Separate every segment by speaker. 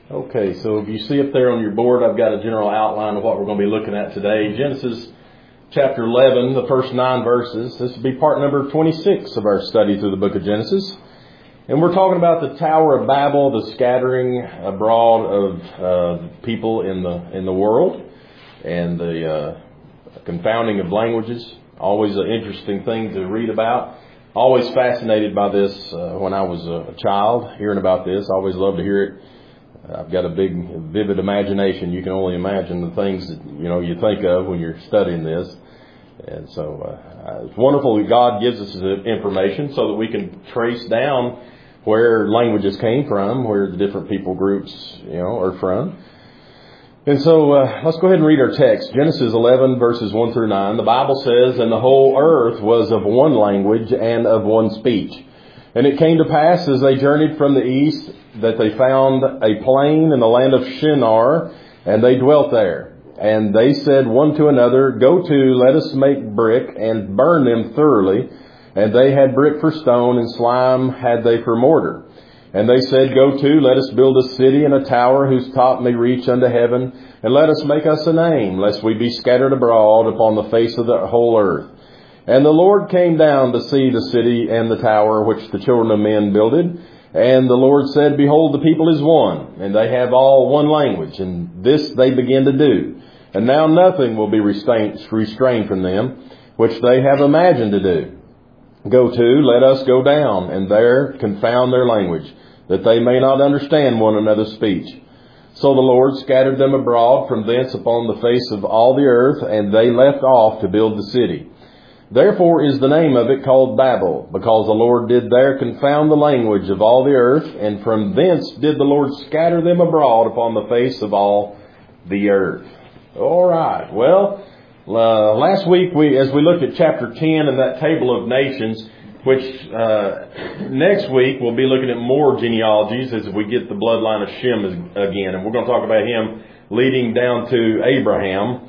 Speaker 1: Okay, so if you see up there on your board, I've got a general outline of what we're going to be looking at today. Genesis chapter 11, the first 9 verses. This will be part number 26 of our study through the book of Genesis. And we're talking about the Tower of Babel, the scattering abroad of people in the world, and the confounding of languages. Always an interesting thing to read about. Always fascinated by this when I was a child, hearing about this. I always loved to hear it. I've got a big, vivid imagination. You can only imagine the things that, you think of when you're studying this. And so it's wonderful that God gives us the information so that we can trace down where languages came from, where the different people groups, are from. And so let's go ahead and read our text. Genesis 11, verses 1 through 9. The Bible says, "And the whole earth was of one language and of one speech. And it came to pass as they journeyed from the east that they found a plain in the land of Shinar, and they dwelt there. And they said one to another, 'Go to, let us make brick and burn them thoroughly.' And they had brick for stone, and slime had they for mortar. And they said, 'Go to, let us build a city and a tower whose top may reach unto heaven, and let us make us a name, lest we be scattered abroad upon the face of the whole earth.' And the Lord came down to see the city and the tower which the children of men builded. And the Lord said, Behold, the people is one, and they have all one language, and this they begin to do. And now nothing will be restrained from them, which they have imagined to do. Go to, let us go down, and there confound their language, that they may not understand one another's speech. So the Lord scattered them abroad from thence upon the face of all the earth, and they left off to build the city. Therefore is the name of it called Babel, because the Lord did there confound the language of all the earth, and from thence did the Lord scatter them abroad upon the face of all the earth." All right. Well, last week as we looked at chapter 10 and that table of nations, which next week we'll be looking at more genealogies as we get the bloodline of Shem again, and we're going to talk about him leading down to Abraham.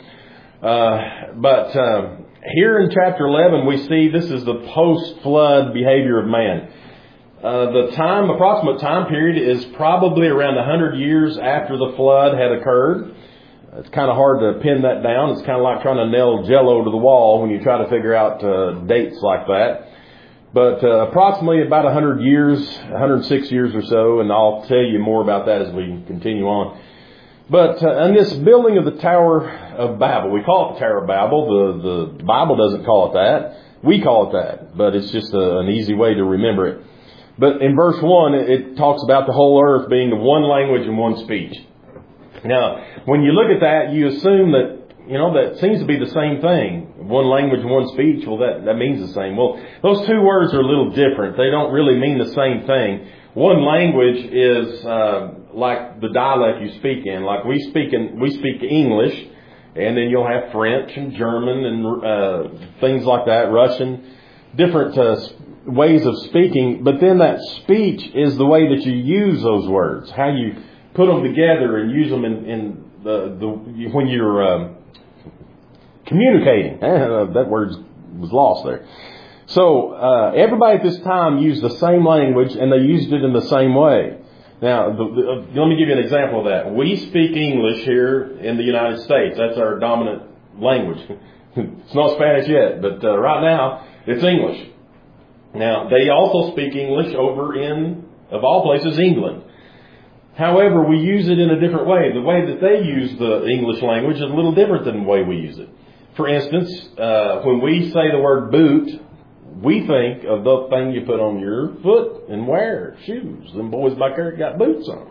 Speaker 1: But here in chapter 11, we see this is the post-flood behavior of man. The approximate time period is probably around 100 years after the flood had occurred. It's kind of hard to pin that down. It's kind of like trying to nail Jell-O to the wall when you try to figure out dates like that. But approximately about 100 years, 106 years or so, and I'll tell you more about that as we continue on. But in this building of the Tower of Babel, we call it the Tower of Babel. The Bible doesn't call it that. We call it that, but it's just an easy way to remember it. But in verse 1, it talks about the whole earth being one language and one speech. Now, when you look at that, you assume that, that seems to be the same thing. One language and one speech, well, that means the same. Well, those two words are a little different. They don't really mean the same thing. One language is like the dialect you speak in. Like we speak English, and then you'll have French and German and things like that, Russian, different ways of speaking. But then that speech is the way that you use those words, how you put them together and use them in when you're communicating. That word was lost there. So everybody at this time used the same language, and they used it in the same way. Now, let me give you an example of that. We speak English here in the United States. That's our dominant language. It's not Spanish yet, but right now it's English. Now, they also speak English over in, of all places, England. However, we use it in a different way. The way that they use the English language is a little different than the way we use it. For instance, when we say the word boot, we think of the thing you put on your foot and wear, shoes. Them boys back there got boots on.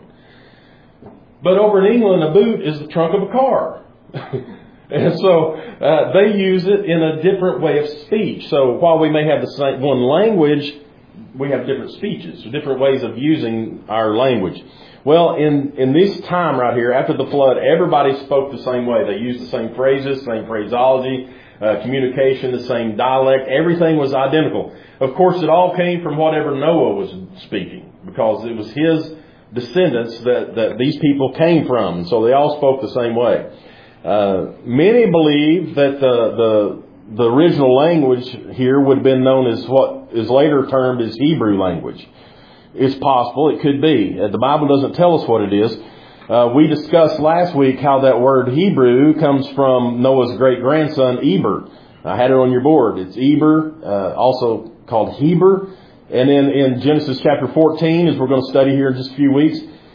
Speaker 1: But over in England, a boot is the trunk of a car. And so they use it in a different way of speech. So while we may have the same one language, we have different speeches, different ways of using our language. Well, in this time right here, after the flood, everybody spoke the same way. They used the same phrases, same phraseology, communication, the same dialect. Everything was identical. Of course, it all came from whatever Noah was speaking, because it was his descendants that these people came from. So they all spoke the same way. Many believe that the original language here would have been known as what is later termed as Hebrew language. It's possible. It could be. The Bible doesn't tell us what it is. We discussed last week how that word Hebrew comes from Noah's great-grandson, Eber. I had it on your board. It's Eber, also called Heber. And then in Genesis chapter 14, as we're going to study here in just a few weeks,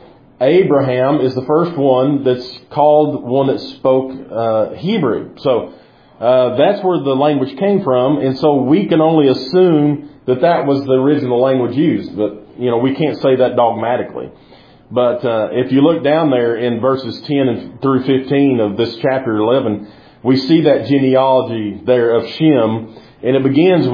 Speaker 1: Abraham is the first one that's called one that spoke Hebrew. So that's where the language came from. And so we can only assume that that was the original language used. But, we can't say that dogmatically. But if you look down there in verses 10 through 15 of this chapter 11, we see that genealogy there of Shem. And it begins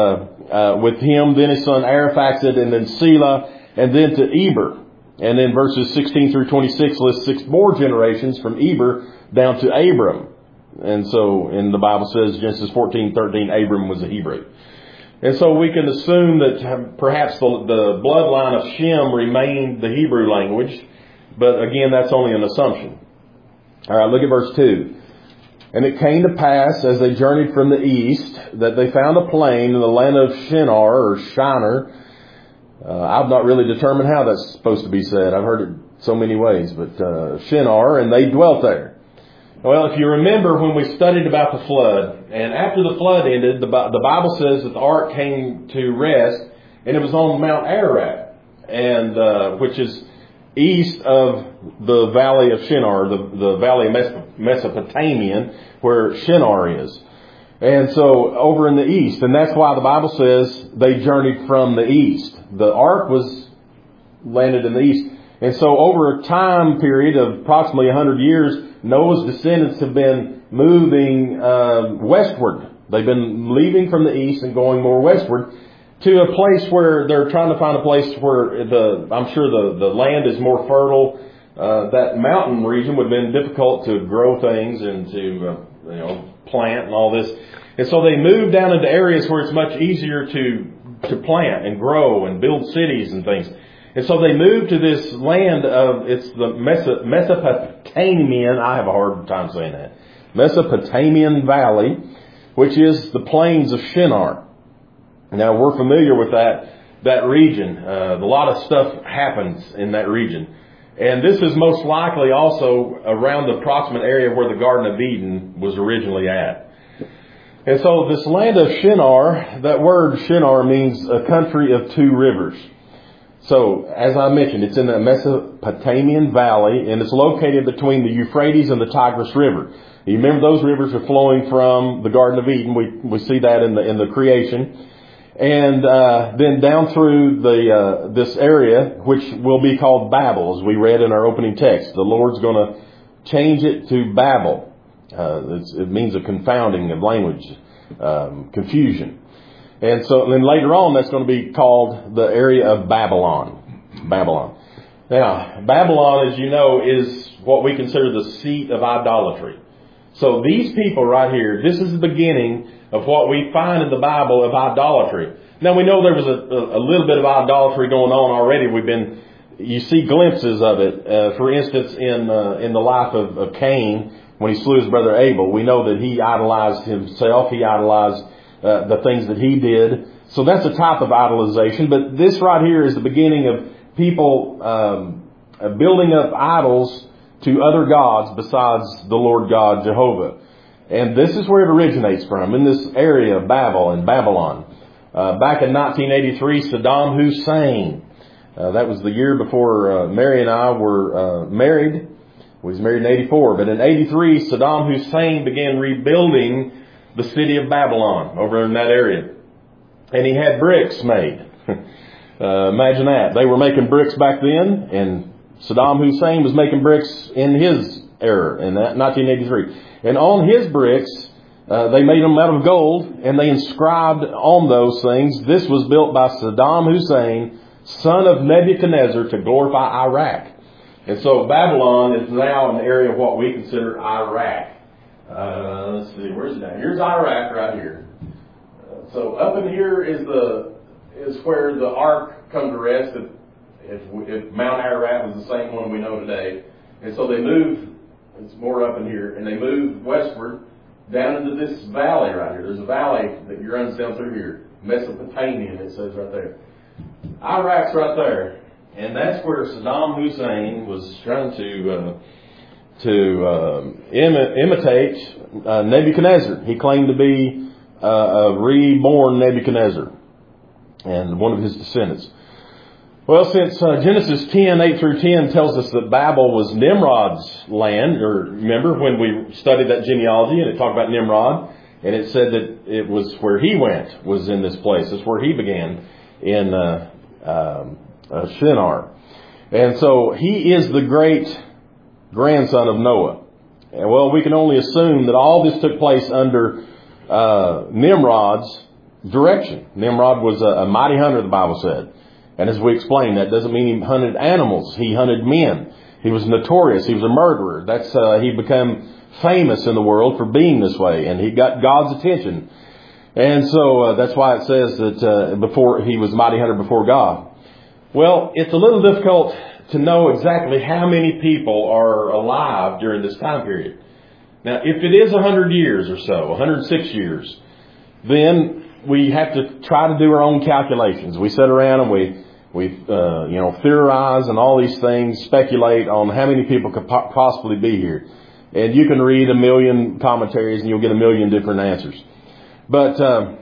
Speaker 1: with him, then his son Arphaxad, and then Selah, and then to Eber. And then verses 16 through 26 lists 6 more generations from Eber down to Abram. And so, in the Bible says, Genesis 14:13, Abram was a Hebrew. And so we can assume that perhaps the bloodline of Shem remained the Hebrew language. But again, that's only an assumption. All right, look at verse 2. And it came to pass, as they journeyed from the east, that they found a plain in the land of Shinar, or Shinar. I've not really determined how that's supposed to be said. I've heard it so many ways, but Shinar, and they dwelt there. Well, if you remember when we studied about the flood, and after the flood ended, the Bible says that the ark came to rest, and it was on Mount Ararat, and which is east of the valley of Shinar, the valley of Mesopotamia, where Shinar is. And so over in the east, and that's why the Bible says they journeyed from the east. The ark was landed in the east. And so over a time period of approximately 100 years, Noah's descendants have been moving westward. They've been leaving from the east and going more westward to a place where they're trying to find a place where I'm sure the land is more fertile. That mountain region would have been difficult to grow things and to plant and all this. And so they moved down into areas where it's much easier to plant and grow and build cities and things. And so they moved to this land it's the Mesopotamian, I have a hard time saying that, Mesopotamian Valley, which is the plains of Shinar. Now we're familiar with that region. A lot of stuff happens in that region. And this is most likely also around the approximate area where the Garden of Eden was originally at. And so this land of Shinar, that word Shinar means a country of 2 rivers. So, as I mentioned, it's in the Mesopotamian Valley, and it's located between the Euphrates and the Tigris River. You remember those rivers are flowing from the Garden of Eden. We see that in the creation. And then down through this area, which will be called Babel, as we read in our opening text. The Lord's going to change it to Babel. It means a confounding of language, confusion. And so then later on, that's going to be called the area of Babylon. Babylon. Now, Babylon, as you know, is what we consider the seat of idolatry. So these people right here, this is the beginning of what we find in the Bible of idolatry. Now we know there was a little bit of idolatry going on already. You see glimpses of it. For instance, in the life of Cain, when he slew his brother Abel, we know that he idolized himself. He idolized the things that he did. So that's a type of idolization. But this right here is the beginning of people building up idols to other gods besides the Lord God, Jehovah. And this is where it originates from, in this area of Babel and Babylon. Back in 1983, Saddam Hussein, that was the year before Mary and I were married. We was married in 84. But in 83, Saddam Hussein began rebuilding the city of Babylon over in that area. And he had bricks made. Imagine that. They were making bricks back then, and Saddam Hussein was making bricks in his era, in 1983. And on his bricks, they made them out of gold, and they inscribed on those things, "This was built by Saddam Hussein, son of Nebuchadnezzar, to glorify Iraq." And so Babylon is now in the area of what we consider Iraq. Let's see, where's it at? Here's Iraq right here. So up in here is where the ark come to rest. If Mount Ararat was the same one we know today, and so they moved. It's more up in here, and they moved westward down into this valley right here. There's a valley that you runs down through here, Mesopotamian. It says right there. Iraq's right there. And that's where Saddam Hussein was trying to imitate Nebuchadnezzar. He claimed to be a reborn Nebuchadnezzar and one of his descendants. Well, since Genesis 10:8 through 10 tells us that Babel was Nimrod's land, or remember when we studied that genealogy and it talked about Nimrod, and it said that it was where he went, was in this place. It's where he began, in Shinar. And so he is the great grandson of Noah. And well, we can only assume that all this took place under Nimrod's direction. Nimrod was a mighty hunter, the Bible said. And as we explained, that doesn't mean he hunted animals. He hunted men. He was notorious. He was a murderer. That's he became famous in the world for being this way. And he got God's attention. And so that's why it says that before he was a mighty hunter before God. Well, it's a little difficult to know exactly how many people are alive during this time period. Now, if it is 100 years or so, 106 years, then we have to try to do our own calculations. We sit around and we theorize and all these things, speculate on how many people could possibly be here. And you can read a million commentaries and you'll get a million different answers. But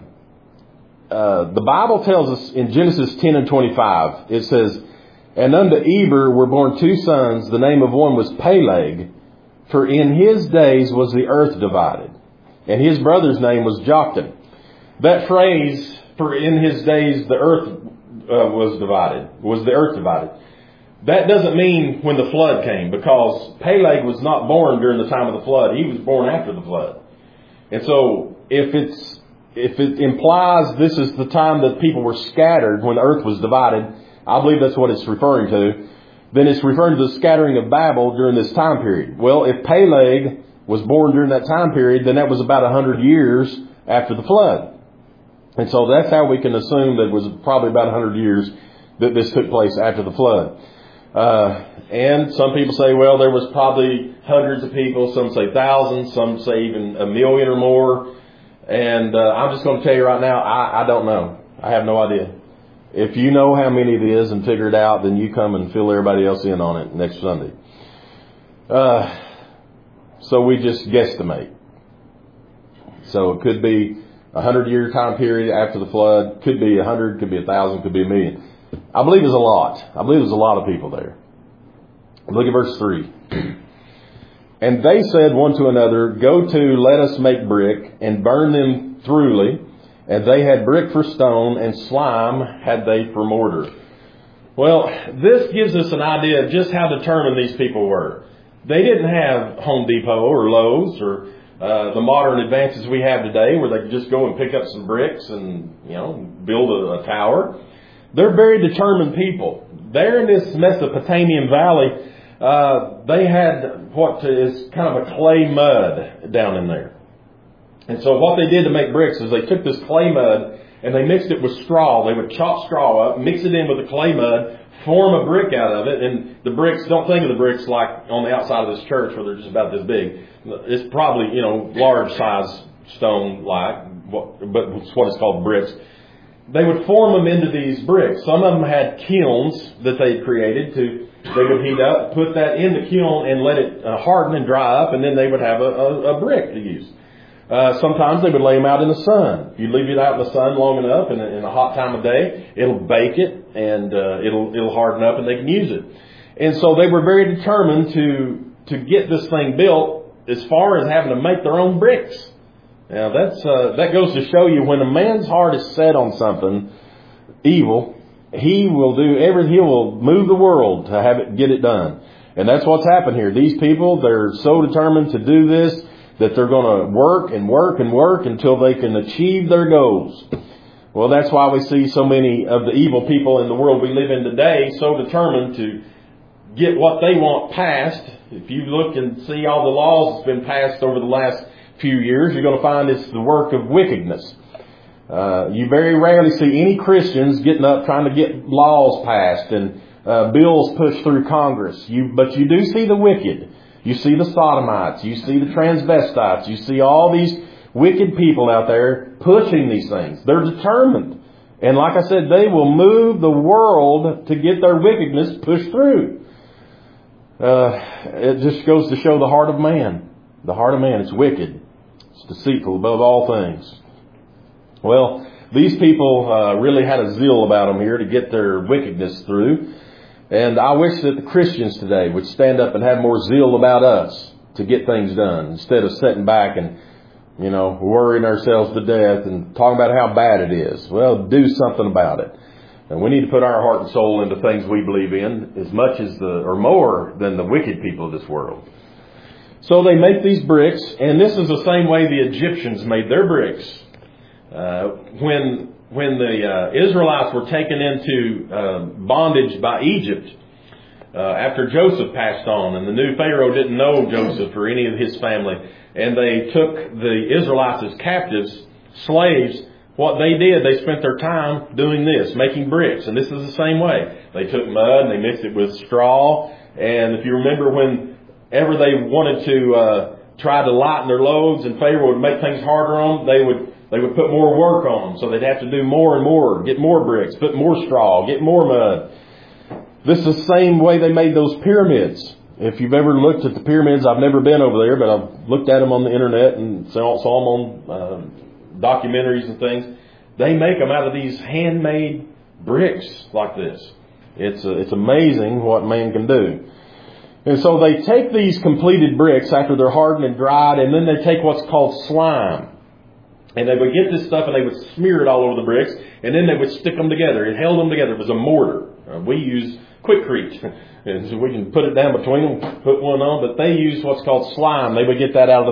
Speaker 1: the Bible tells us in Genesis 10:25, it says, "And unto Eber were born two sons. The name of one was Peleg, for in his days was the earth divided. And his brother's name was Joktan." That phrase, "for in his days the earth was the earth divided." That doesn't mean when the flood came, because Peleg was not born during the time of the flood. He was born after the flood. And so if it implies this is the time that people were scattered when the earth was divided, I believe that's what it's referring to, then it's referring to the scattering of Babel during this time period. Well, if Peleg was born during that time period, then that was about 100 years after the flood. And so that's how we can assume that it was probably about 100 years that this took place after the flood. And some people say, well, there was probably hundreds of people. Some say thousands. Some say even a million or more. And I'm just going to tell you right now, I don't know. I have no idea. If you know how many it is and figure it out, then you come and fill everybody else in on it next Sunday. So we just guesstimate. So it could be 100-year time period after the flood. Could be 100, could be 1,000, could be a million. I believe there's a lot. I believe there's a lot of people there. Look at verse 3. "And they said one to another, Go to, let us make brick, and burn them thoroughly. And they had brick for stone, and slime had they for mortar." Well, this gives us an idea of just how determined these people were. They didn't have Home Depot or Lowe's or the modern advances we have today, where they could just go and pick up some bricks and build a tower. They're very determined people. There in this Mesopotamian valley, they had what is kind of a clay mud down in there. And so what they did to make bricks is they took this clay mud and they mixed it with straw. They would chop straw up, mix it in with the clay mud, form a brick out of it. And the bricks, don't think of the bricks like on the outside of this church where they're just about this big. It's probably, large size stone like, but it's what is called bricks. They would form them into these bricks. Some of them had kilns that they created they would heat up, put that in the kiln and let it harden and dry up, and then they would have a brick to use. Sometimes they would lay them out in the sun. If you leave it out in the sun long enough in a hot time of day, it'll bake it and it'll harden up and they can use it. And so they were very determined to get this thing built, as far as having to make their own bricks. Now that goes to show you, when a man's heart is set on something evil, he will do everything. He will move the world to get it done. And that's what's happened here. These people, they're so determined to do this that they're going to work and work and work until they can achieve their goals. Well, that's why we see so many of the evil people in the world we live in today so determined to get what they want passed. If you look and see all the laws that's been passed over the last few years, you're going to find it's the work of wickedness. You very rarely see any Christians getting up trying to get laws passed and bills pushed through Congress. But you do see the wicked. You see the sodomites. You see the transvestites. You see all these wicked people out there pushing these things. They're determined. And like I said, they will move the world to get their wickedness pushed through. It just goes to show the heart of man. The heart of man is wicked. It's deceitful above all things. Well, these people really had a zeal about them here to get their wickedness through. And I wish that the Christians today would stand up and have more zeal about us to get things done, instead of sitting back and, worrying ourselves to death and talking about how bad it is. Well, do something about it. And we need to put our heart and soul into things we believe in as much as or more than the wicked people of this world. So they make these bricks, and this is the same way the Egyptians made their bricks. When the Israelites were taken into bondage by Egypt, after Joseph passed on, and the new Pharaoh didn't know Joseph or any of his family, and they took the Israelites as captives, slaves, what they did, they spent their time doing this, making bricks. And this is the same way. They took mud and they mixed it with straw. And if you remember, whenever they wanted to try to lighten their loads and Pharaoh would make things harder on them, they would put more work on them. So they'd have to do more and more, get more bricks, put more straw, get more mud. This is the same way they made those pyramids. If you've ever looked at the pyramids, I've never been over there, but I've looked at them on the internet and saw them on documentaries and things. They make them out of these handmade bricks like this. It's amazing what man can do. And so they take these completed bricks after they're hardened and dried, and then they take what's called slime. And they would get this stuff and they would smear it all over the bricks, and then they would stick them together. It held them together. It was a mortar. We use Quikrete, and so we can put it down between them, put one on. But they use what's called slime. They would get that out of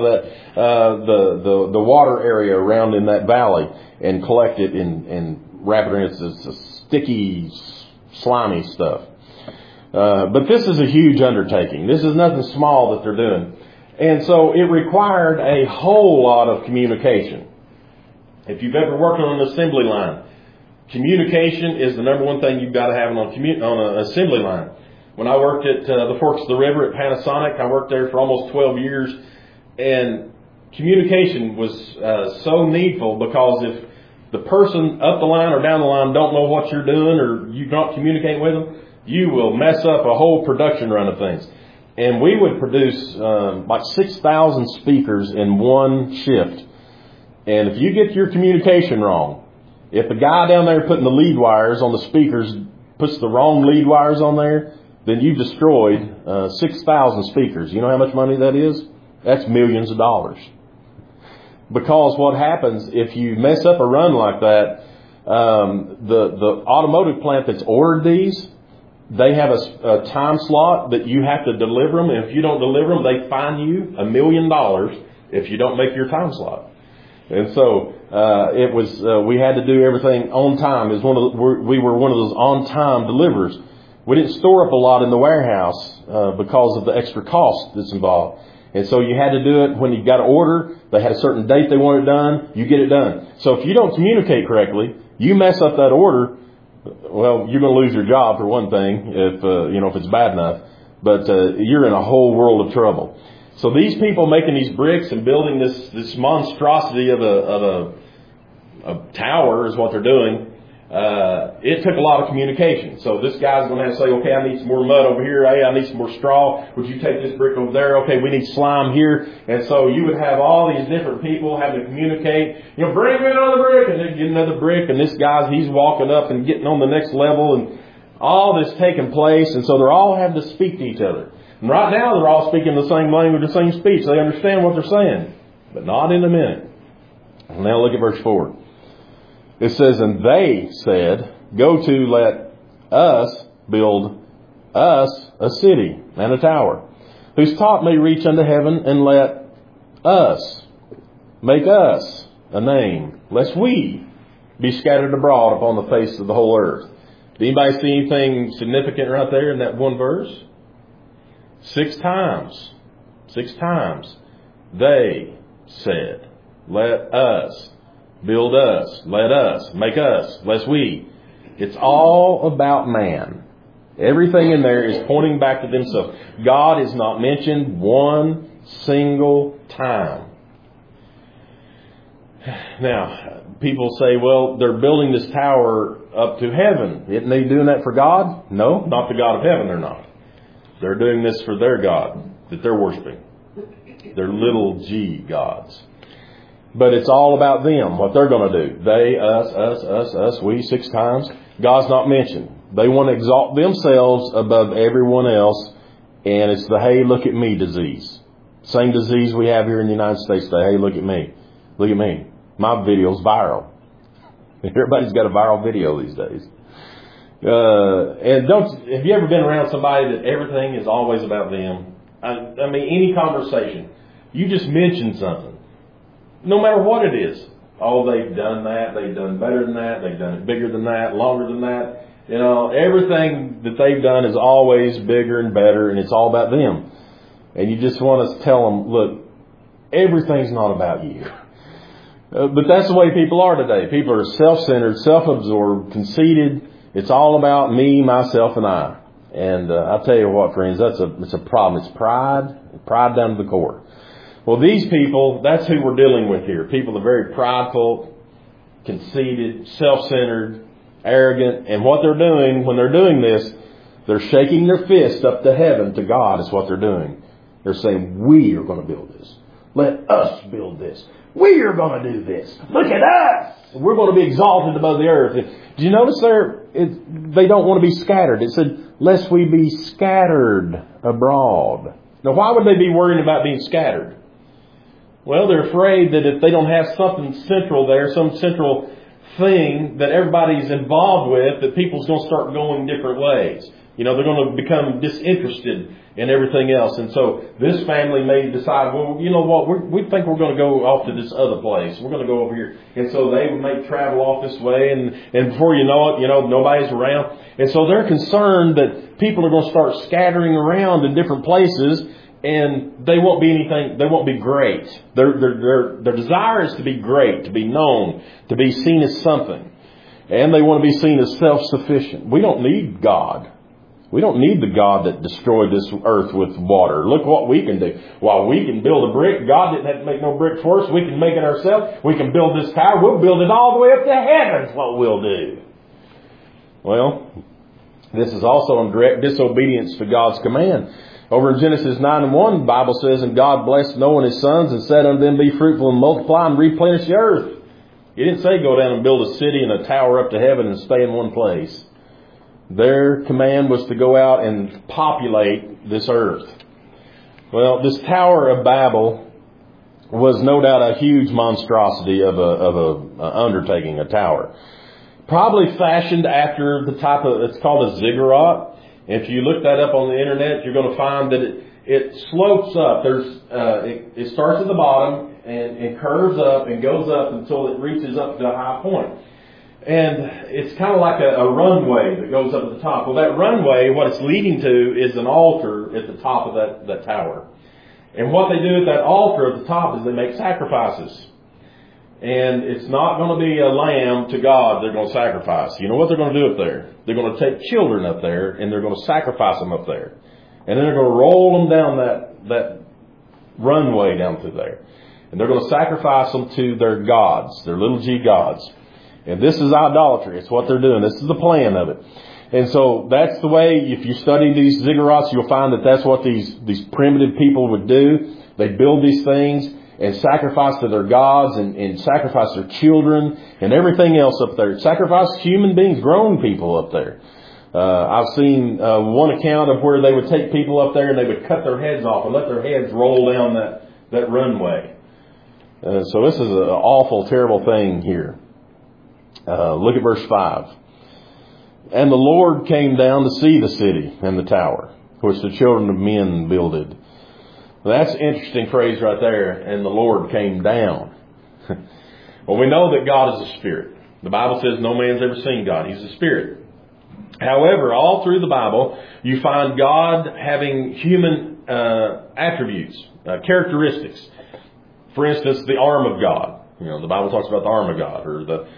Speaker 1: that the water area around in that valley and collect it and wrap it in. It's a sticky, slimy stuff. But this is a huge undertaking. This is nothing small that they're doing, and so it required a whole lot of communication. If you've ever worked on an assembly line, communication is the number one thing you've got to have on an assembly line. When I worked at the Forks of the River at Panasonic, I worked there for almost 12 years, and communication was so needful, because if the person up the line or down the line don't know what you're doing, or you don't communicate with them, you will mess up a whole production run of things. And we would produce like 6,000 speakers in one shift. And if you get your communication wrong, if the guy down there putting the lead wires on the speakers puts the wrong lead wires on there, then you've destroyed 6,000 speakers. You know how much money that is? That's millions of dollars. Because what happens if you mess up a run like that, the automotive plant that's ordered these, they have a time slot that you have to deliver them. And if you don't deliver them, they fine you $1 million if you don't make your time slot. And so it was. We had to do everything on time. It was we were one of those on-time deliverers. We didn't store up a lot in the warehouse because of the extra cost that's involved. And so you had to do it when you got an order. They had a certain date they want it done. You get it done. So if you don't communicate correctly, you mess up that order. Well, you're going to lose your job for one thing if it's bad enough. But you're in a whole world of trouble. So these people making these bricks and building this monstrosity of a tower is what they're doing. It took a lot of communication. So this guy's going to have to say, okay, I need some more mud over here. Hey, I need some more straw. Would you take this brick over there? Okay, we need slime here. And so you would have all these different people having to communicate. Bring me another brick, and then get another brick. And this he's walking up and getting on the next level, and all this taking place. And so they're all having to speak to each other. And right now they're all speaking the same language, the same speech. They understand what they're saying, but not in a minute. Now look at verse 4. It says, and they said, go to, let us build us a city and a tower, whose top may reach unto heaven, and let us make us a name, lest we be scattered abroad upon the face of the whole earth. Did anybody see anything significant right there in that one verse? 6 times. 6 times. They said, let us build us, let us make us, lest we. It's all about man. Everything in there is pointing back to themselves. God is not mentioned one single time. Now, people say, well, they're building this tower up to heaven. Isn't they doing that for God? No, not the God of heaven, they're not. They're doing this for their God that they're worshiping. Their little g gods. But it's all about them, what they're going to do. They, us, we, 6 times. God's not mentioned. They want to exalt themselves above everyone else, and it's the hey, look at me disease. Same disease we have here in the United States, the hey, look at me. Look at me. My video's viral. Everybody's got a viral video these days. And have you ever been around somebody that everything is always about them? I mean, any conversation, you just mention something, no matter what it is. Oh, they've done that. They've done better than that. They've done it bigger than that, longer than that. You know, everything that they've done is always bigger and better, and it's all about them. And you just want to tell them, look, everything's not about you. But that's the way people are today. People are self-centered, self-absorbed, conceited. It's all about me, myself, and I. And I'll tell you what, friends, it's a problem. It's pride down to the core. Well, these people, that's who we're dealing with here. People are very prideful, conceited, self-centered, arrogant. And what they're doing, when they're doing this, they're shaking their fist up to heaven, to God, is what they're doing. They're saying, we are going to build this. Let us build this. We are going to do this. Look at us. We're going to be exalted above the earth. Did you notice they don't want to be scattered? It said, lest we be scattered abroad. Now, why would they be worrying about being scattered? Well, they're afraid that if they don't have something central there, some central thing that everybody's involved with, that people's going to start going different ways. You know, they're going to become disinterested in everything else. And so this family may decide, well, you know what, we think we're going to go off to this other place. We're going to go over here. And so they may travel off this way. And before you know it, nobody's around. And so they're concerned that people are going to start scattering around in different places. And they won't be anything, they won't be great. Their desire is to be great, to be known, to be seen as something. And they want to be seen as self-sufficient. We don't need God. We don't need the God that destroyed this earth with water. Look what we can do. While we can build a brick, God didn't have to make no brick for us. We can make it ourselves. We can build this tower. We'll build it all the way up to heaven. That's what we'll do. Well, this is also in direct disobedience to God's command. Over in Genesis 9:1, the Bible says, and God blessed Noah and his sons and said unto them, be fruitful and multiply and replenish the earth. He didn't say go down and build a city and a tower up to heaven and stay in one place. Their command was to go out and populate this earth. Well, this Tower of Babel was no doubt a huge monstrosity of a undertaking, a tower. Probably fashioned after the type of, it's called a ziggurat. If you look that up on the internet, you're going to find that it slopes up. It starts at the bottom and curves up and goes up until it reaches up to a high point. And it's kind of like a runway that goes up at the top. Well, that runway, what it's leading to is an altar at the top of that tower. And what they do at that altar at the top is they make sacrifices. And it's not going to be a lamb to God they're going to sacrifice. You know what they're going to do up there? They're going to take children up there and they're going to sacrifice them up there. And then they're going to roll them down that runway down through there. And they're going to sacrifice them to their gods, their little g gods. And this is idolatry. It's what they're doing. This is the plan of it. And so that's the way, if you study these ziggurats, you'll find that that's what these primitive people would do. They build these things and sacrifice to their gods and sacrifice their children and everything else up there. Sacrifice human beings, grown people up there. I've seen one account of where they would take people up there and they would cut their heads off and let their heads roll down that runway. So this is an awful, terrible thing here. Look at verse 5. And the Lord came down to see the city and the tower, which the children of men builded. That's an interesting phrase right there. And the Lord came down. Well, we know that God is a spirit. The Bible says no man's ever seen God. He's a spirit. However, all through the Bible, you find God having human attributes, characteristics. For instance, the arm of God. The Bible talks about the arm of God,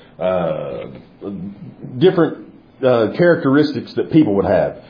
Speaker 1: or the different characteristics that people would have.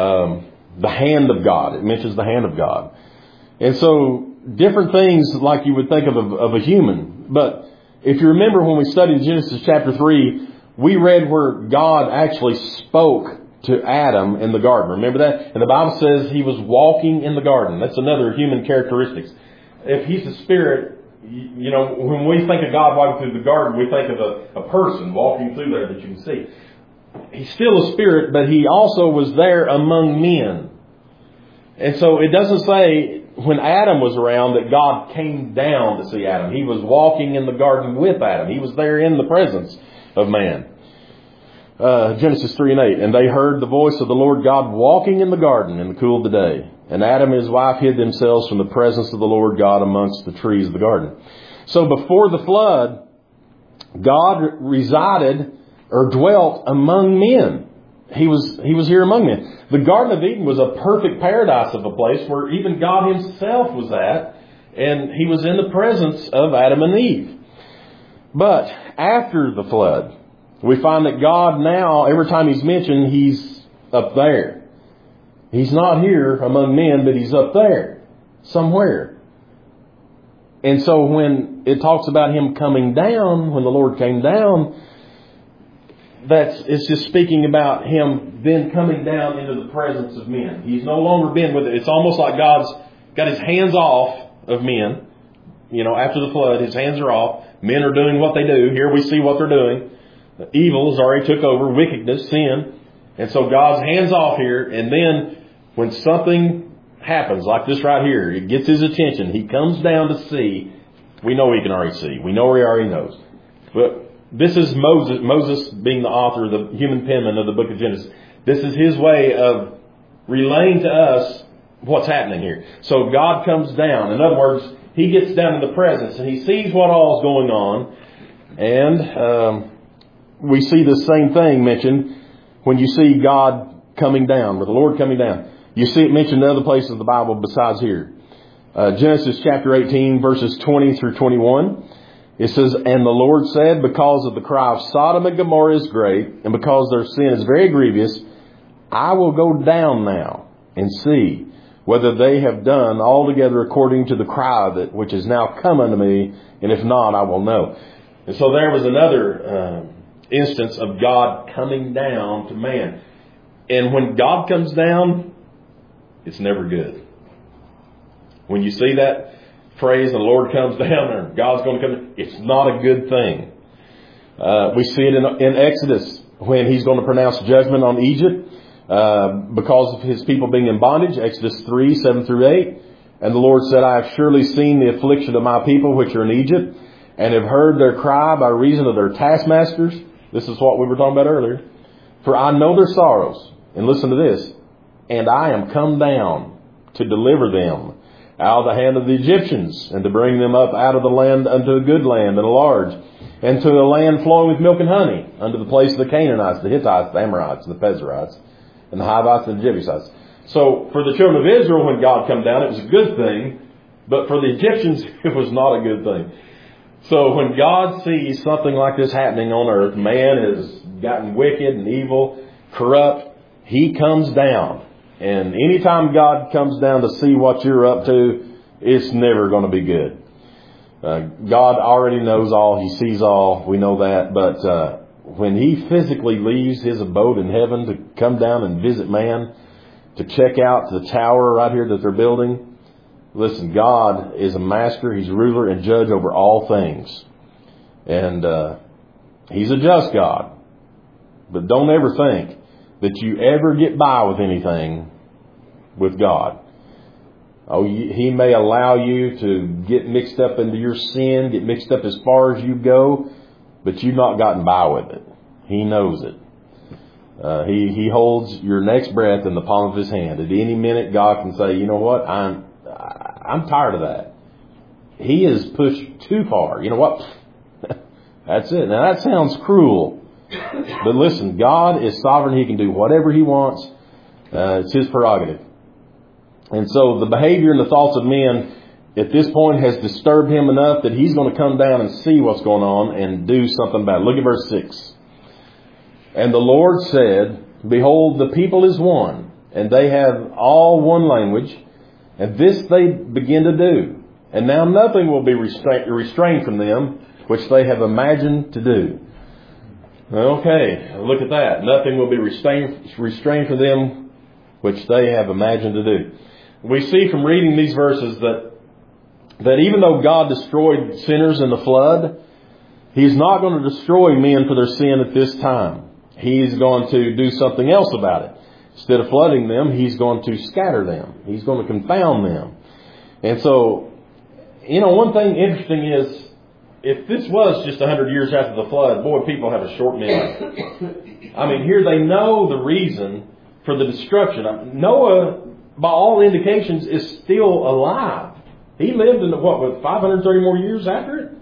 Speaker 1: The hand of God. It mentions the hand of God. And so different things like you would think of a human. But If you remember when we studied Genesis chapter 3, we read where God actually spoke to Adam in the garden. Remember that? And the Bible says he was walking in the garden. That's another human characteristic. If he's a spirit, when we think of God walking through the garden, we think of a person walking through there that you can see. He's still a spirit, but he also was there among men. And so it doesn't say when Adam was around that God came down to see Adam. He was walking in the garden with Adam. He was there in the presence of man. Genesis 3 and 8. And they heard the voice of the Lord God walking in the garden in the cool of the day. And Adam and his wife hid themselves from the presence of the Lord God amongst the trees of the garden. So before the flood, God resided or dwelt among men. He was here among men. The Garden of Eden was a perfect paradise of a place where even God himself was at. And he was in the presence of Adam and Eve. But after the flood, we find that God now, every time he's mentioned, he's up there. He's not here among men, but he's up there somewhere. And so when it talks about him coming down, when the Lord came down, it's just speaking about him then coming down into the presence of men. He's no longer been with it. It's almost like God's got his hands off of men. After the flood, his hands are off. Men are doing what they do. Here we see what they're doing. Evil has already took over, wickedness, sin. And so God's hands off here. And then when something happens like this right here, it gets his attention. He comes down to see. We know he can already see. We know he already knows. But this is Moses being the author, the human penman of the book of Genesis. This is his way of relaying to us what's happening here. So God comes down. In other words, he gets down in the presence and he sees what all is going on. And we see the same thing mentioned when you see God coming down, or the Lord coming down. You see it mentioned in other places of the Bible besides here. Genesis chapter 18, verses 20 through 21. It says, "And the Lord said, because of the cry of Sodom and Gomorrah is great, and because their sin is very grievous, I will go down now and see whether they have done altogether according to the cry of it, which is now come unto me, and if not, I will know." And so there was another instance of God coming down to man. And when God comes down, it's never good. When you see that phrase, the Lord comes down, or God's going to come, it's not a good thing. We see it in Exodus when he's going to pronounce judgment on Egypt because of his people being in bondage. Exodus 3, 7 through 8. "And the Lord said, I have surely seen the affliction of my people which are in Egypt, and have heard their cry by reason of their taskmasters." This is what we were talking about earlier. "For I know their sorrows." And listen to this. "And I am come down to deliver them out of the hand of the Egyptians, and to bring them up out of the land unto a good land and a large, and to a land flowing with milk and honey, unto the place of the Canaanites, the Hittites, the Amorites, and the Perizzites, and the Hivites, and the Jebusites." So for the children of Israel, when God came down, it was a good thing. But for the Egyptians, it was not a good thing. So when God sees something like this happening on earth, man has gotten wicked and evil, corrupt, he comes down. And anytime God comes down to see what you're up to, it's never going to be good. God already knows all. He sees all. We know that. But when he physically leaves his abode in heaven to come down and visit man, to check out the tower right here that they're building, listen, God is a master. He's ruler and judge over all things. And he's a just God. But don't ever think that you ever get by with anything with God. Oh, he may allow you to get mixed up into your sin, get mixed up as far as you go, but you've not gotten by with it. He knows it. He holds your next breath in the palm of his hand. At any minute, God can say, "You know what? I'm tired of that. He is pushed too far. You know what? That's it." Now that sounds cruel. But listen, God is sovereign. He can do whatever he wants. It's his prerogative. And so the behavior and the thoughts of men at this point has disturbed him enough that he's going to come down and see what's going on and do something about it. Look at verse 6. "And the Lord said, Behold, the people is one, and they have all one language, and this they begin to do. And now nothing will be restrained from them which they have imagined to do. Okay, look at that. Nothing will be restrained from them which they have imagined to do. We see from reading these verses that even though God destroyed sinners in the flood, He's not going to destroy men for their sin at this time. He's going to do something else about it. Instead of flooding them, He's going to scatter them. He's going to confound them. And so, one thing interesting is, if this was just 100 years after the flood, boy, people have a short memory. I mean, here they know the reason for the destruction. Noah, by all indications, is still alive. He lived in 530 more years after it?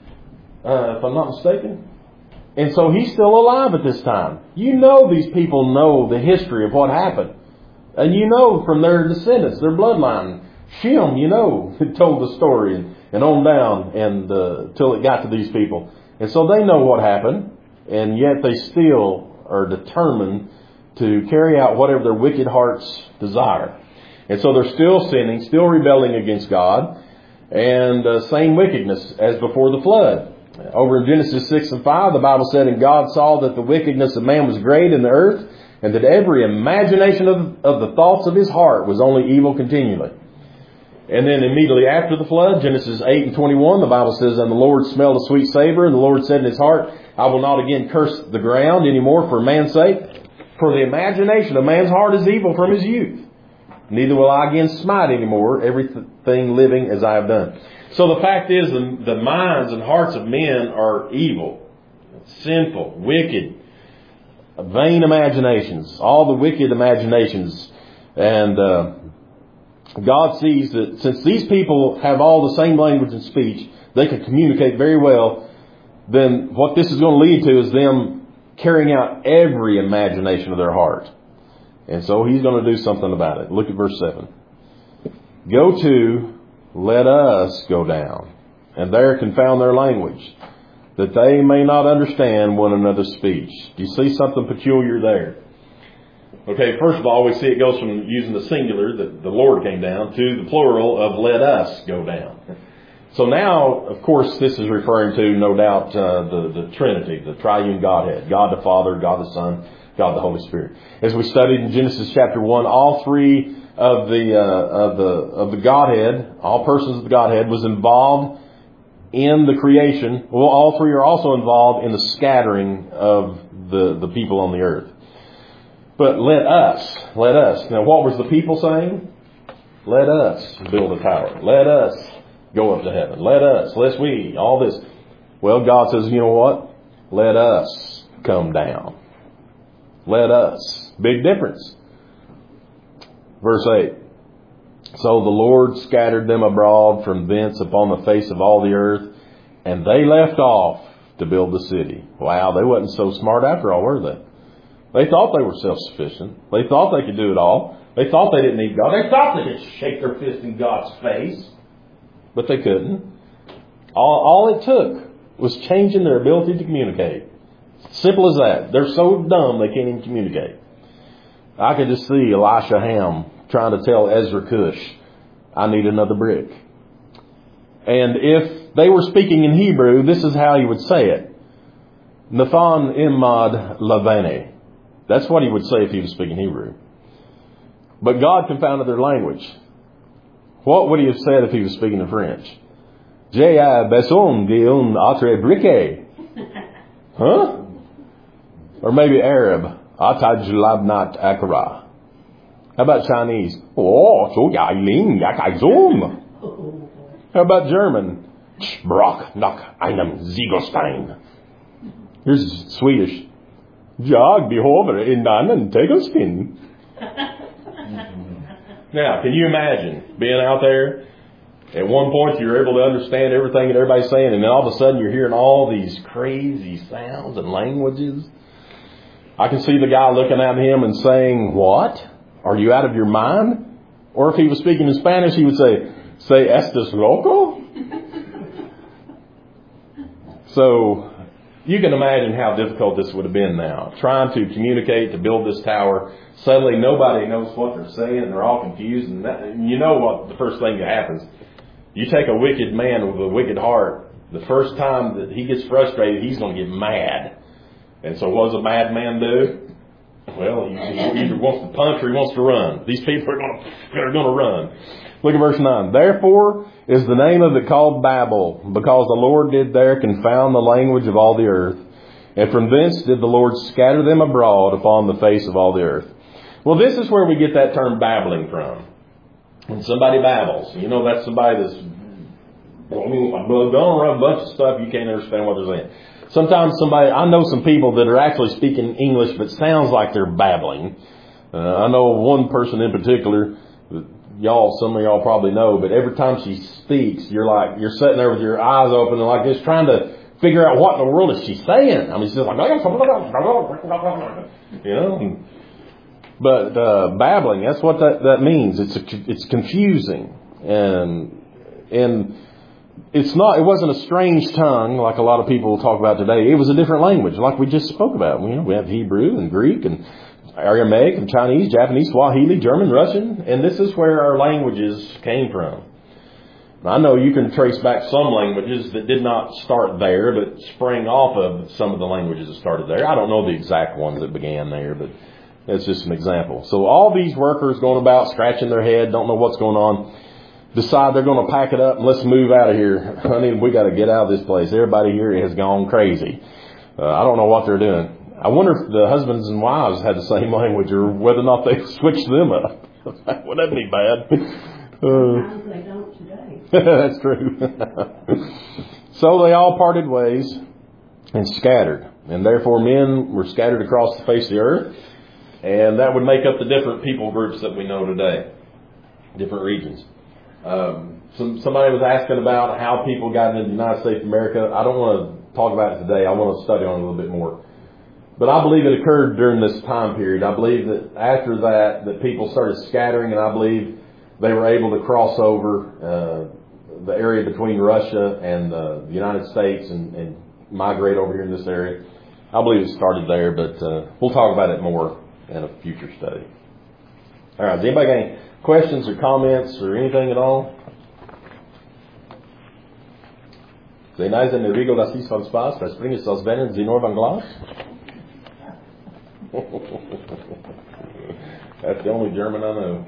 Speaker 1: If I'm not mistaken. And so he's still alive at this time. These people know the history of what happened. And from their descendants, their bloodline. Shem, told the story and on down and till it got to these people. And so they know what happened, and yet they still are determined to carry out whatever their wicked hearts desire. And so they're still sinning, still rebelling against God, and same wickedness as before the flood. Over in Genesis 6 and 5, the Bible said, "And God saw that the wickedness of man was great in the earth, and that every imagination of the thoughts of his heart was only evil continually." And then immediately after the flood, Genesis 8 and 21, the Bible says, "And the Lord smelled a sweet savor, and the Lord said in his heart, I will not again curse the ground anymore for man's sake. For the imagination of man's heart is evil from his youth. Neither will I again smite anymore everything living as I have done." So the fact is, the minds and hearts of men are evil, sinful, wicked, vain imaginations, all the wicked imaginations. And God sees that since these people have all the same language and speech, they can communicate very well, then what this is going to lead to is them carrying out every imagination of their heart. And so He's going to do something about it. Look at verse 7. "Go to, let us go down, and there confound their language, that they may not understand one another's speech." Do you see something peculiar there? Okay, first of all, we see it goes from using the singular, that the Lord came down, to the plural of "let us go down." So now, of course, this is referring to, no doubt, the Trinity, the triune Godhead, God the Father, God the Son, God the Holy Spirit. As we studied in Genesis chapter 1, all three of the Godhead, all persons of the Godhead, was involved in the creation. Well, all three are also involved in the scattering of the people on the earth. But let us. Now, what was the people saying? Let us build a tower. Let us go up to heaven. Let us, lest we, all this. Well, God says, you know what? Let us come down. Let us. Big difference. Verse 8. "So the Lord scattered them abroad from thence upon the face of all the earth, and they left off to build the city." Wow, they wasn't so smart after all, were they? They thought they were self-sufficient. They thought they could do it all. They thought they didn't need God. They thought they could shake their fist in God's face. But they couldn't. All it took was changing their ability to communicate. Simple as that. They're so dumb they can't even communicate. I could just see Elisha Ham trying to tell Ezra Cush, "I need another brick." And if they were speaking in Hebrew, this is how he would say it. "Nathan imad lavane." That's what he would say if he was speaking Hebrew. But God confounded their language. What would he have said if he was speaking in French? "J'ai besoin d'un autre briquet." Huh? Or maybe Arab. "Ataj labnat akara." How about Chinese? "Oh, so yailing yakazum." How about German? "Sprach nach einem Ziegelstein." Here's Swedish. "Jag behöver en annan tegelsten." Now, can you imagine being out there? At one point, you're able to understand everything that everybody's saying, and then all of a sudden, you're hearing all these crazy sounds and languages. I can see the guy looking at him and saying, "What? Are you out of your mind?" Or if he was speaking in Spanish, he would say, "Se estás loco?" So, you can imagine how difficult this would have been now. Trying to communicate, to build this tower. Suddenly nobody knows what they're saying. They're all confused. And you know what the first thing that happens. You take a wicked man with a wicked heart. The first time that he gets frustrated, he's going to get mad. And so what does a madman do? Well, he either wants to punch or he wants to run. These people are going to run. Look at verse 9. Therefore is the name of it called Babel, because the Lord did there confound the language of all the earth. And from thence did the Lord scatter them abroad upon the face of all the earth. Well, this is where we get that term babbling from. When somebody babbles, that's somebody that's going around a bunch of stuff you can't understand what they're saying. Sometimes I know some people that are actually speaking English, but sounds like they're babbling. I know one person in particular, some of y'all probably know, but every time she speaks, you're sitting there with your eyes open and like just trying to figure out what in the world is she saying. I mean, she's just like, But babbling, that's what that means. It's confusing, and it wasn't a strange tongue like a lot of people talk about today. It was a different language, like we just spoke about. We have Hebrew and Greek and Aramaic and Chinese, Japanese, Swahili, German, Russian, and this is where our languages came from. I know you can trace back some languages that did not start there, but sprang off of some of the languages that started there. I don't know the exact ones that began there, but that's just an example. So all these workers going about scratching their head, don't know what's going on, decide they're going to pack it up and let's move out of here. Honey, we got to get out of this place. Everybody here has gone crazy. I don't know what they're doing. I wonder if the husbands and wives had the same language or whether or not they switched them up. Would that be bad?
Speaker 2: Sometimes they don't today.
Speaker 1: That's true. So they all parted ways and scattered. And therefore men were scattered across the face of the earth. And that would make up the different people groups that we know today. Different regions. Somebody was asking about how people got into the United States of America. I don't want to talk about it today. I want to study on it a little bit more. But I believe it occurred during this time period. I believe that after that people started scattering, and I believe they were able to cross over the area between Russia and the United States and migrate over here in this area. I believe it started there, but we'll talk about it more in a future study. All right, has anybody got any questions or comments or anything at all? Sie neisen in der Regel, dass dies von Spaß, das bringt es aus Vennen, Sie nur von Glas? That's the only German I know.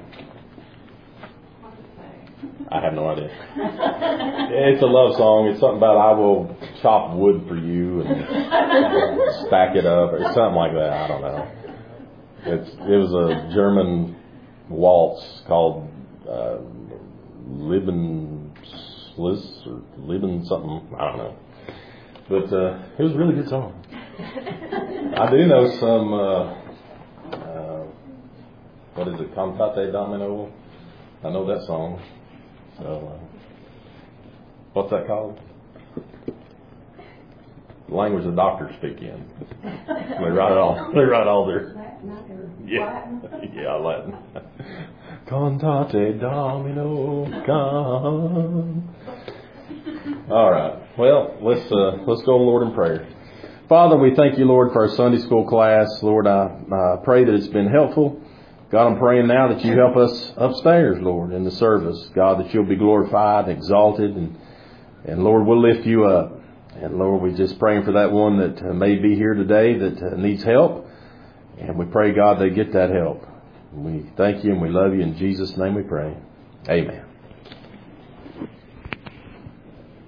Speaker 1: I have no idea. It's a love song. It's something about I will chop wood for you and stack it up or something like that. I don't know. It was a German waltz called Lebensliss or Leben something. I don't know. But it was a really good song. I do know some, what is it, Cantate Domino? I know that song. So, what's that called? The language the doctors speak in. They write all their... Yeah, Latin. Cantate Domino, come. All right. Well, let's go to the Lord in prayer. Father, we thank you, Lord, for our Sunday school class. Lord, I pray that it's been helpful. God, I'm praying now that you help us upstairs, Lord, in the service. God, that you'll be glorified and exalted. And Lord, we'll lift you up. And Lord, we're just praying for that one that may be here today that needs help. And we pray, God, they get that help. We thank you and we love you. In Jesus' name we pray. Amen.